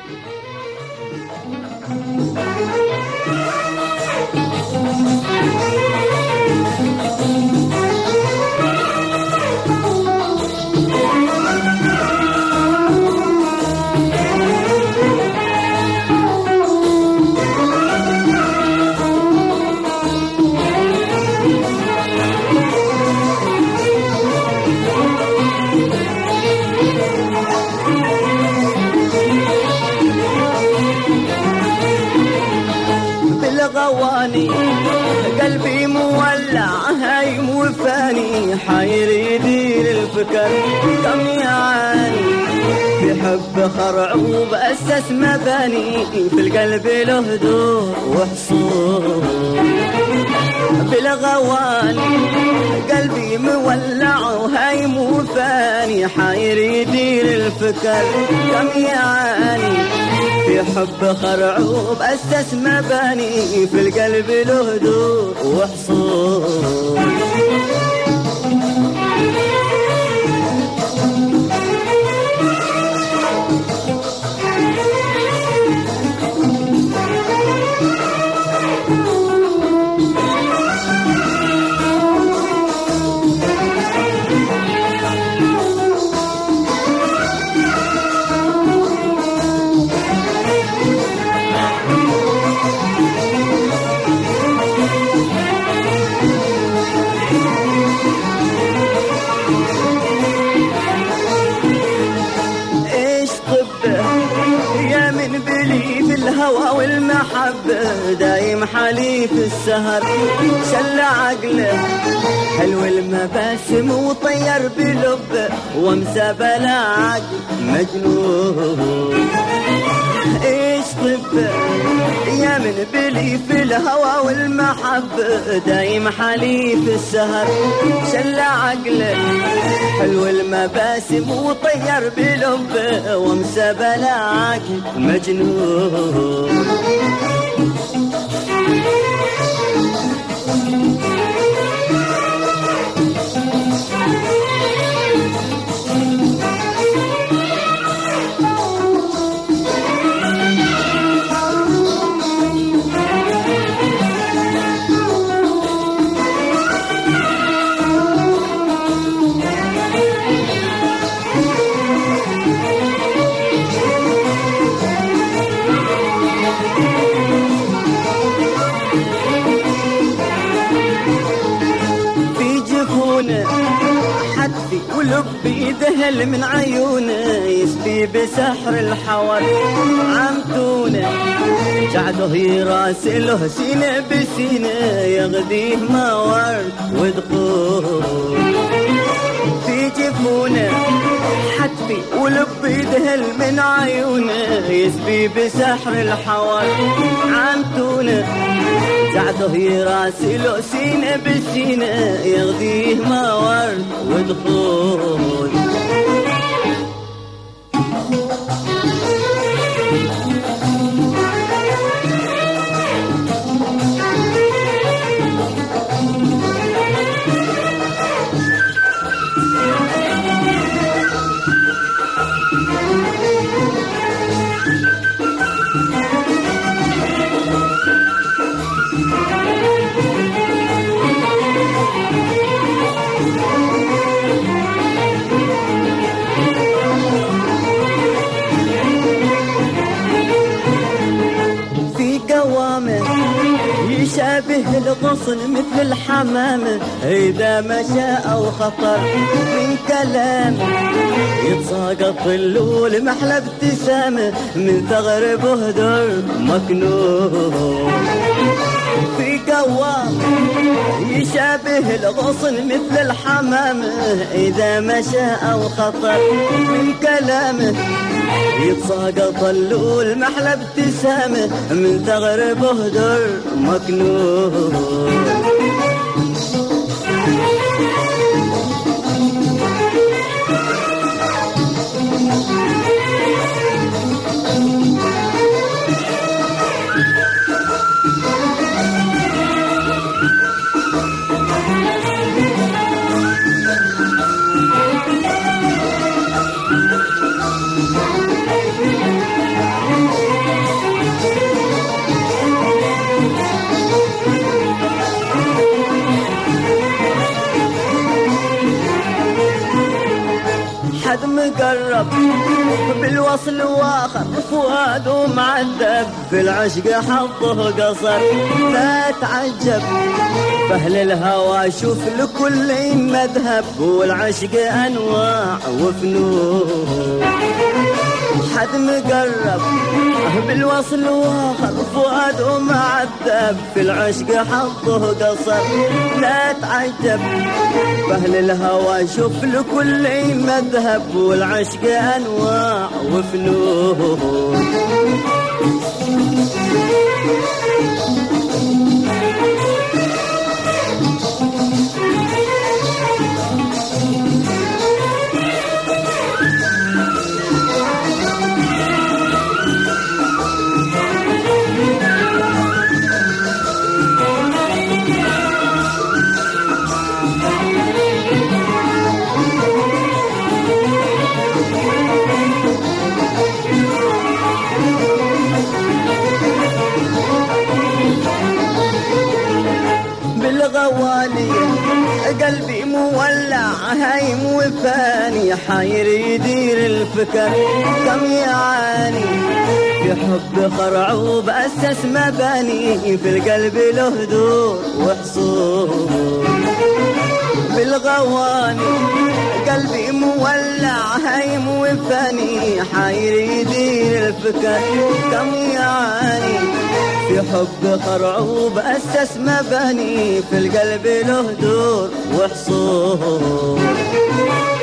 بالغواني قلبي مولع هايم وفاني حاير يدير الفكر كم يعاني في حب خرعوب أسس مباني في القلب له هدوء وحصول بالغواني قلبي مولع وهايم وفاني حاير يدير الفكر كم يعاني في حب خرعوب أسس مباني في القلب له هدوء وحصول الهوى والمحبة دايم حليف السهر شل عقله حلو المباسم وطير بلبه وامسى بلا عقل مجنون ايش طبه يا من بلي في الهوى والمحبة دايم حليف السهر شل عقله حلو المباسم وطير بلبه وامسى بلا عقل مجنون حدي ولبي ذهل من عيونه يسبي بسحر الحور عمتونه جعده يراسله سينه بسينه يغديه ما ورد ودخول في جفونه حدي ولبي ذهل من عيونه يسبي بسحر الحور عمتونه جعده يراسله سينه بسينه يغديه ما ورد ودخول يشابه الغصن مثل الحمامة إذا مشى أو خطر من كلامه يتساقط اللول محلى ابتسامة من ثغر بهدر مكنون في قوام يشابه الغصن مثل الحمامة إذا مشى أو خطر من كلامه يتساقط اللول محلى ابتسامة من ثغر بهدر مكنون مقرب بالوصل واخر فؤاده معذب في العشق حظه قصر. لا تعجب فأهل الهوى شوف لكل مذهب والعشق أنواع وفنون. حد مقرب بالوصل واخر فؤاده معذب في العشق حظه قصر. لا تعجب فأهل الهوى شوف لكل مذهب والعشق أنواع وفنون. بالغوالية قلبي مولع هايم وفاني حاير يدير الفكر. كم يعاني في حب خرعوب أسس مباني في القلب له دور وحصول. بالغواني قلبي مولع هايم وفاني حاير يدير الفكر. كم يعاني في حب خرعوب أسس مباني في القلب له دور وحصول.